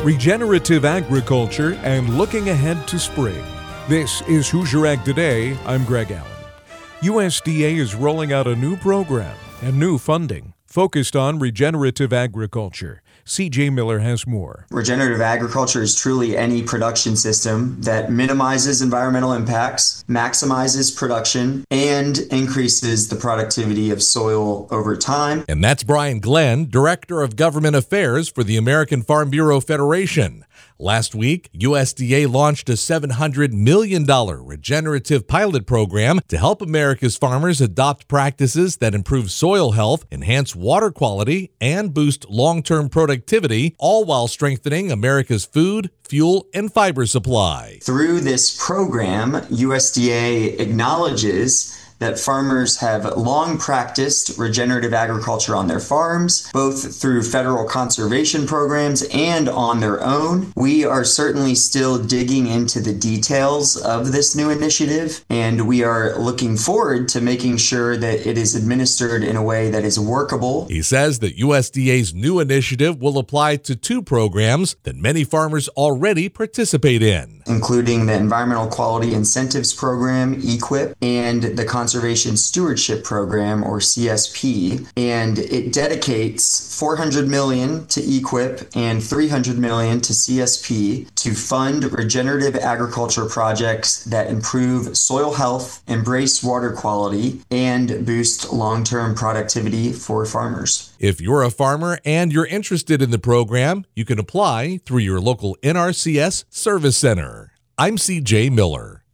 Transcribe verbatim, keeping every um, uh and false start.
regenerative agriculture, and looking ahead to spring. This is Hoosier Ag Today. I'm Greg Allen. U S D A is rolling out a new program and new funding focused on regenerative agriculture. C J Miller has more. Regenerative agriculture is truly any production system that minimizes environmental impacts, maximizes production, and increases the productivity of soil over time. And that's Brian Glenn, Director of Government Affairs for the American Farm Bureau Federation. Last week, U S D A launched a seven hundred million dollars regenerative pilot program to help America's farmers adopt practices that improve soil health, enhance water quality, and boost long-term productivity, all while strengthening America's food, fuel, and fiber supply. Through this program, U S D A acknowledges that farmers have long practiced regenerative agriculture on their farms, both through federal conservation programs and on their own. We are certainly still digging into the details of this new initiative, and we are looking forward to making sure that it is administered in a way that is workable. He says that U S D A's new initiative will apply to two programs that many farmers already participate in, including the Environmental Quality Incentives Program, E Q I P, and the Conservation Stewardship Program, or C S P, and it dedicates four hundred million dollars to E Q I P and three hundred million dollars to C S P to fund regenerative agriculture projects that improve soil health, embrace water quality, and boost long-term productivity for farmers. If you're a farmer and you're interested in the program, you can apply through your local N R C S Service Center. I'm C J Miller.